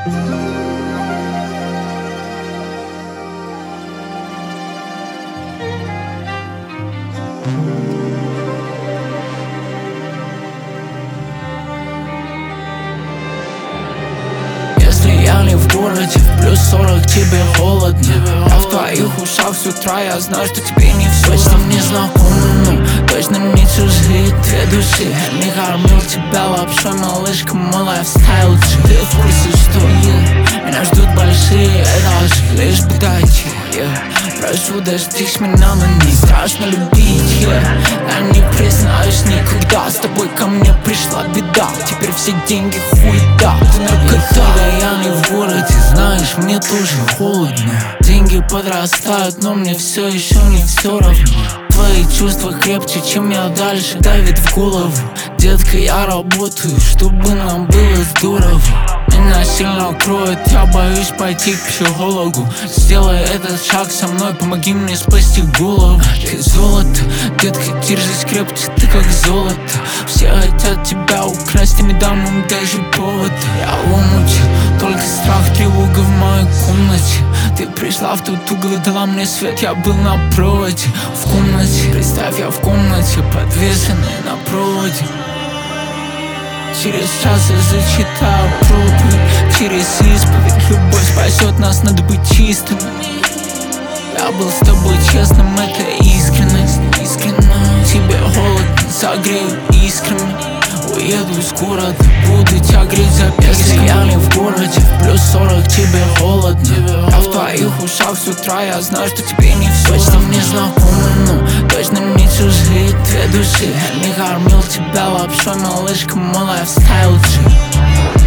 Если я не в городе, в плюс 40 тебе холодно. А в твоих ушах с утра я знаю, что тебе не все. Точно мне знакомы, но точно не чужие две души. Я не кормил тебя лапшой, малышка, мой лайфстайл. Ты в курсе, что меня ждут большие этажи, лишь бы дойти. Прошу, дождись меня, но не страшно любить. Я не признаюсь никогда, с тобой ко мне пришла беда. Теперь все деньги хуета. Когда я не в городе, знаешь, мне тоже холодно. Деньги подрастают, но мне все еще не все равно. Твои чувства крепче, чем я, дальше давит в голову. Детка, я работаю, чтобы нам было здорово. Меня сильно кроет, я боюсь пойти к психологу. Сделай этот шаг со мной, помоги мне спасти голову. Ты золото, детка, держись крепче, ты как золото. Все хотят тебя украсть, и не дам им даже повод. Я в омуте, только страх, тревога в моей комнате. Ты пришла в тот угол, дала мне свет, я был на проводе. В комнате, представь, я в комнате, подвешенный на проводе. Через час я зачитаю проповедь, через исповедь. Любовь спасет нас, надо быть чистым. Я был с тобой честным, это искренность. Тебе холодно, согрею искрами. Уеду из города, буду тебя греть запиской. Если я не в городе, в плюс 40 тебе холодно. А в твоих ушах с утра я знаю, что тебе не все. Точно мне знакомы, но точно не чужие две души. Я не кормил тебя лапшой, малышка, мой лайфстайл.